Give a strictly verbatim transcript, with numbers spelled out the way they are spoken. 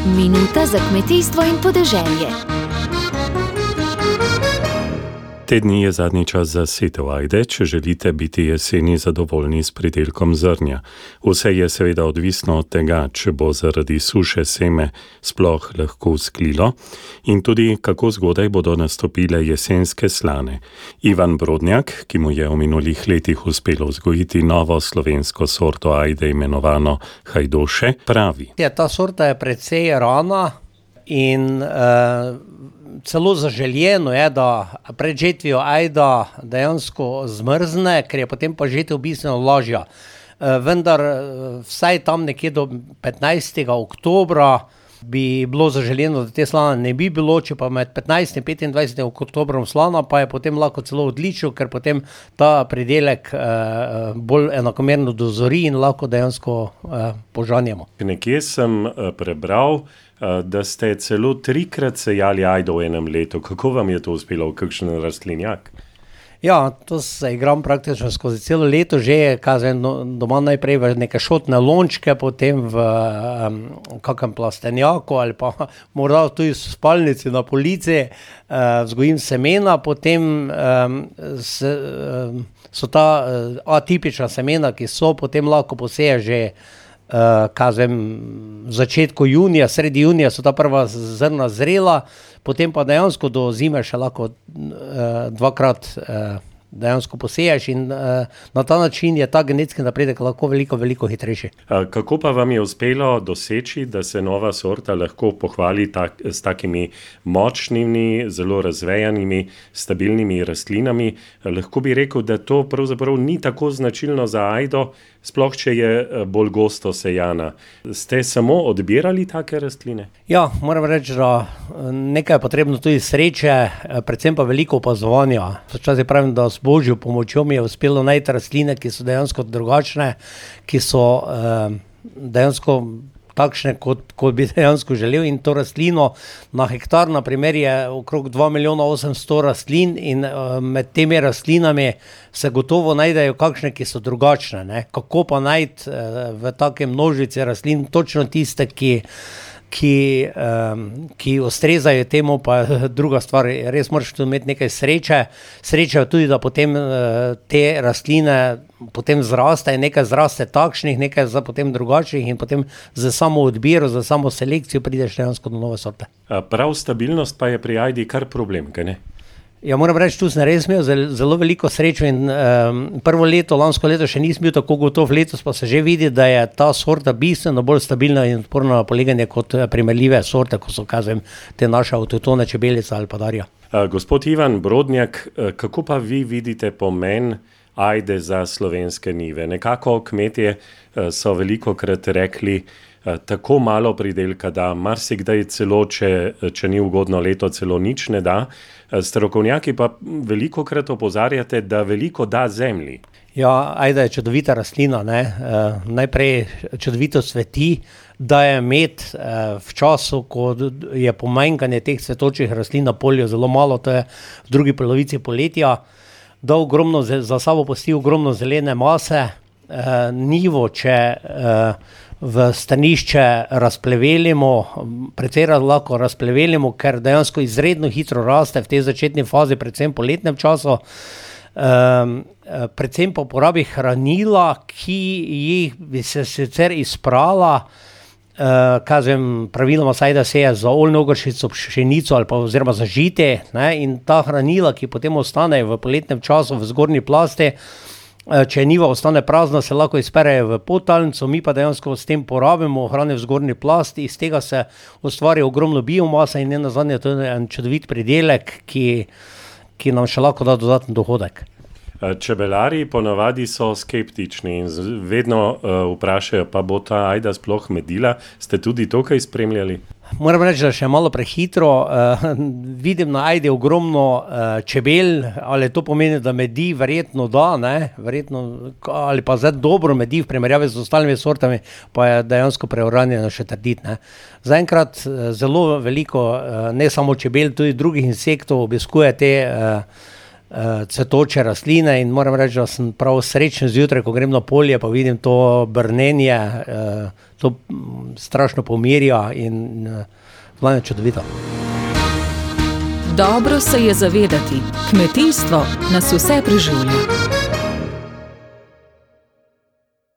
Minuta za kmetijstvo in podeželje. Te dni je zadnji čas za setev ajde, če želite biti jeseni zadovoljni s pridelkom zrnja. Vse je seveda odvisno od tega, če bo zaradi suše seme sploh lahko sklilo in tudi kako zgodaj bodo nastopile jesenske slane. Ivan Brodnjak, ki mu je v minulih letih uspelo vzgojiti novo slovensko sorto ajde imenovano Hajdoše, pravi. Ja, ta sorta je precej rana in uh, celo zaželjeno je, da pred žetvijo ajda dejansko zmrzne, ker je potem pa žetev bistveno lažja. Uh, vendar vsaj tam nekje do petnajstega oktobra bi bilo zaželjeno, da te slana ne bi bilo, če pa med petnajstim in petindvajsetim oktobrom slana, pa je potem lahko celo odlično, ker potem ta pridelek eh, bolj enakomerno dozori in lahko dejansko eh, požanjemo. Nekje sem eh, prebral, eh, da ste celo trikrat sejali ajdo v enem letu. Kako vam je to uspelo, v kakšen rastlinjak? Ja, to se igram praktično skozi celo leto, že kažem doma najprej v neke šotne lončke, potem v um, kakem plastenjaku ali pa morda tudi v spalnici na polici, uh, vzgojim semena, potem um, se, um, so ta uh, atipična semena, ki so, potem lahko poseje že uh, kažem v začetku junija, sredi junija so ta prva zrna zrela, potem pa dejansko do zime še lahko uh, dvakrat uh, dejansko poseješ in uh, na ta način je ta genetski napredek lahko veliko, veliko hitrejši. Kako pa vam je uspelo doseči, da se nova sorta lahko pohvali tak, s takimi močnimi, zelo razvejanimi, stabilnimi rastlinami? Lahko bi rekel, da to pravzaprav ni tako značilno za ajdo, sploh če je bolj gosto sejana. Ste samo odbirali take rastline? Ja, moram reči, da nekaj je potrebno tudi sreče, predvsem pa veliko opazovanja. Včasih pravim, da s Božjo pomočjo mi je uspelo najti rastline, ki so dejansko drugačne, ki so eh, dejansko takšne, kot, kot bi dejansko želel, in to rastlino na hektar, na primer, je okrog dva milijona osemsto rastlin in uh, med temi rastlinami se gotovo najdejo kakšne, ki so drugačne. Ne? Kako pa najti uh, v take množici rastlin točno tiste, ki Ki, um, ki ustrezajo temu, pa druga stvar, res moraš tudi imeti nekaj sreče. Sreča je tudi, da potem uh, te rastline potem zraste, nekaj zraste takšnih, nekaj za potem drugačnih in potem za samo odbiro, za samo selekcijo prideš dejansko do nove sorte. Prav stabilnost pa je pri ajdi kar problem, kaj ne? Ja, moram reči, tu sem res imel zelo, zelo veliko srečo in um, prvo leto, lansko leto še nisem bil tako gotov, letos pa se že vidi, da je ta sorta bistveno bolj stabilna in odporna na poleganje kot primerljive sorte, ko so, kažem, te naše avtohtone čebelice ali pa darja. Gospod Ivan Brodnjak, kako pa vi vidite pomen ajde za slovenske njive? Nekako kmetje so velikokrat rekli, tako malo pridelka, da marsikdaj celo, če, če ni ugodno leto, celo nič ne da. Strokovnjaki pa velikokrat opozarjate, da veliko da zemlji. Ja, ajda je čudovita rastlina, ne? Uh, najprej čudovito cveti, da je med uh, v času, ko je pomanjkanje teh cvetočih rastlin na polju zelo malo, to je v drugi polovici poletja, da ogromno, za sabo pusti ogromno zelene mase, uh, njivo, če uh, v stanišče razplevelimo, precej lahko razplevelimo, ker dejansko izredno hitro raste v tej začetni fazi, predvsem po letnem času. Um, predvsem po porabi hranila, ki jih bi se sicer izprala, uh, kažem, praviloma saj da seje za oljno ogršico, pšenico ali pa oziroma za žite, ne, in ta hranila, ki potem ostanejo v poletnem času v zgornji plasti, če njiva ostane prazna, se lahko izperejo v podtalnico, mi pa dejansko s tem porabimo hrane v zgornji plasti, iz tega se ustvari ogromno biomasa in ne nazadnje to je en čudovit pridelek, ki, ki nam še lahko da dodaten dohodek. Čebelari ponavadi so skeptični in vedno uh, vprašajo, pa bo ta ajda sploh medila. Ste tudi to kaj spremljali? Moram reči, da še malo prehitro. Uh, vidim na ajdi ogromno uh, čebel, ali to pomeni, da medi, verjetno da, ne? Verjetno, ali pa zdaj dobro medi v primerjavi z ostalimi sortami, pa je dejansko preuranjeno še trditi. Ne? Zaenkrat uh, zelo veliko, uh, ne samo čebel, tudi drugih insektov obiskuje te uh, cvetoče rastline in moram reči, da sem prav srečen zjutraj, ko grem na polje, pa vidim to brnenje, to strašno pomirja in glavno čudovito. Dobro se je zavedati, kmetijstvo nas vse preživlja.